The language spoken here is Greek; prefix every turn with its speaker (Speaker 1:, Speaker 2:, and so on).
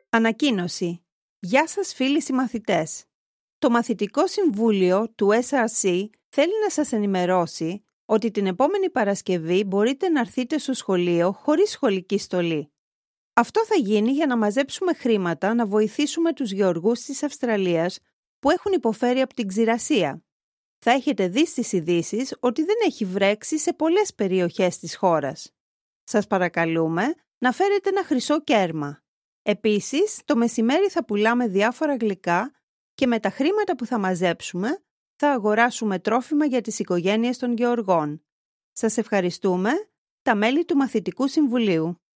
Speaker 1: Ανακοίνωση. Γεια σας φίλοι συμμαθητές. Το Μαθητικό Συμβούλιο του SRC θέλει να σας ενημερώσει ότι την επόμενη Παρασκευή μπορείτε να έρθετε στο σχολείο χωρίς σχολική στολή. Αυτό θα γίνει για να μαζέψουμε χρήματα να βοηθήσουμε τους γεωργούς της Αυστραλίας που έχουν υποφέρει από την ξηρασία. Θα έχετε δει στις ειδήσεις ότι δεν έχει βρέξει σε πολλές περιοχές της χώρας. Σας παρακαλούμε να φέρετε ένα χρυσό κέρμα. Επίσης, το μεσημέρι θα πουλάμε διάφορα γλυκά και με τα χρήματα που θα μαζέψουμε θα αγοράσουμε τρόφιμα για τις οικογένειες των γεωργών. Σας ευχαριστούμε, τα μέλη του Μαθητικού Συμβουλίου.